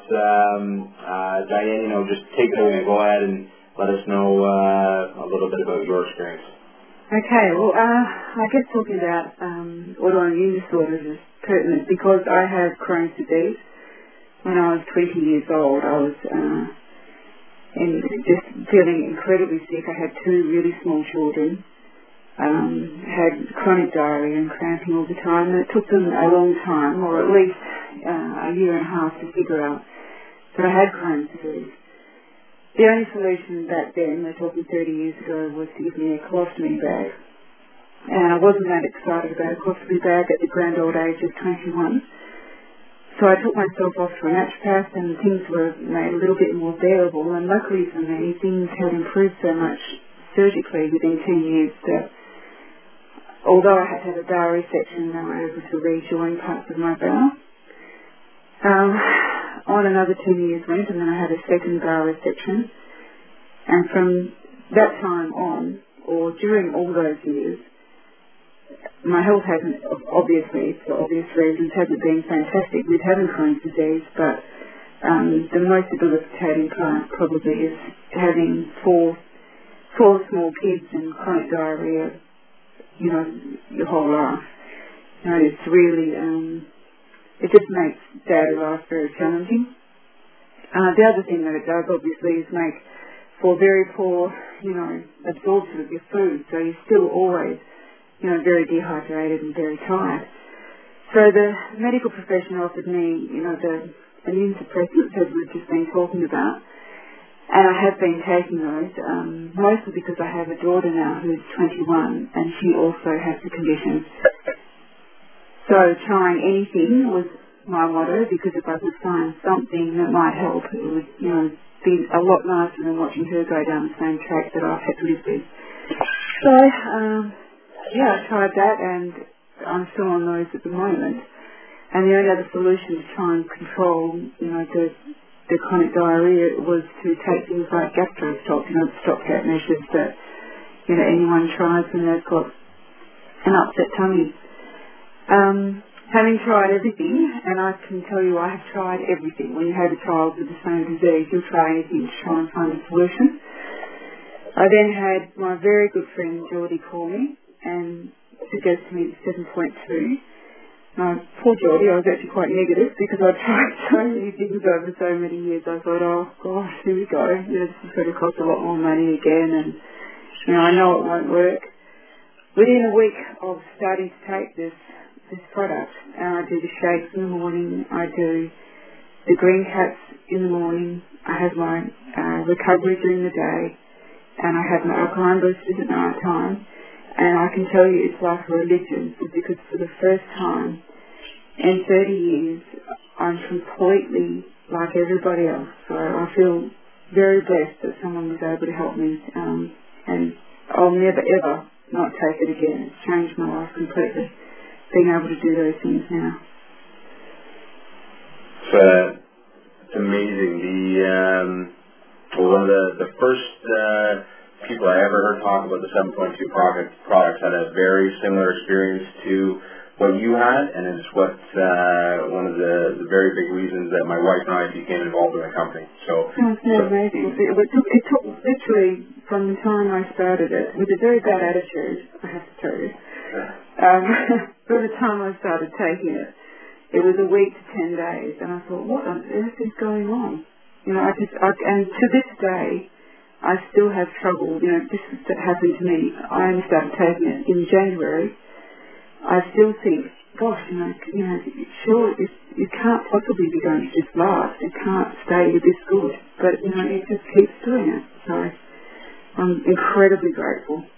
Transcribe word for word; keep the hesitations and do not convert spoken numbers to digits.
um, uh, Diane, you know, just take it away and go ahead and let us know uh, a little bit about your experience. Okay, well, uh, I guess talking about um, autoimmune disorders is pertinent because I had Crohn's disease. When I was twenty years old, I was uh, in just feeling incredibly sick. I had two really small children. Um, had chronic diarrhea and cramping all the time, and it took them a long time, or at least uh, a year and a half, to figure out that I had Crohn's disease. The only solution back then, we're talking thirty years ago, was to give me a colostomy bag. And I wasn't that excited about a colostomy bag at the grand old age of twenty-one. So I took myself off to a naturopath, and things were made a little bit more bearable, and luckily for me, things had improved so much surgically within ten years that although I had to have a bowel resection, they were able to rejoin parts of my bowel. Um, on another ten years went, and then I had a second bowel resection. And from that time on, or during all those years, my health hasn't, obviously, for obvious reasons, hasn't been fantastic with having Crohn's disease, but um, the most debilitating part probably is having four, four small kids and chronic diarrhea, you know, your whole life. You know, it's really, um, it just makes daily life very challenging. Uh, the other thing that it does, obviously, is make for very poor, you know, absorption of your food. So you're still always, you know, very dehydrated and very tired. So the medical profession offered me, you know, the immune suppressants, as we've just been talking about. And I have been taking those, um, mostly because I have a daughter now who's twenty-one, and she also has the condition. So trying anything was my motto, because if I could find something that might help, it would, you know, be a lot nicer than watching her go down the same track that I've had to live with. So, um, yeah, I tried that, and I'm still on those at the moment. And the only other solution to try and control, you know, the the chronic diarrhea was to take things like GastroStop, you know, the stopgap measures that, you know, anyone tries when they've got an upset tummy. Um, having tried everything, and I can tell you I have tried everything. When you have a child with the same disease, you'll try anything to try and find a solution. I then had my very good friend Geordie call me and suggest to me the seven point two. Uh, poor Geordie, I was actually quite negative because I'd tried so many things over so many years. I thought, oh gosh, here we go. You know, this is going to cost a lot more money again, and you know, I know it won't work. Within a week of starting to take this this product, and I do the shakes in the morning, I do the green caps in the morning, I have my uh, recovery during the day, and I have my alkaline boosters at night time. And I can tell you it's like a religion, because for the first time in thirty years, I'm completely like everybody else. So I feel very blessed that someone was able to help me, um, and I'll never ever not take it again. It's changed my life completely, being able to do those things now. It's, uh, it's amazing. The um, well, one of the, the first uh, people I ever heard talk about the seven point two product, products had a very similar experience to what you had, and it's what uh, one of the, the very big reasons that my wife and I became involved in the company. So, oh, it's so amazing. It took, it took literally from the time I started it, with a very bad attitude, I have to tell you, um, from the time I started taking it, it was a week to ten days, and I thought, what on earth is going on? You know, I just, I, and to this day, I still have trouble. You know, this that happened to me. I only started taking it in January. I still think, gosh, you know, you know, sure, it, it can't possibly be going to just last. It can't stay this good. But, you know, it just keeps doing it. So I'm incredibly grateful.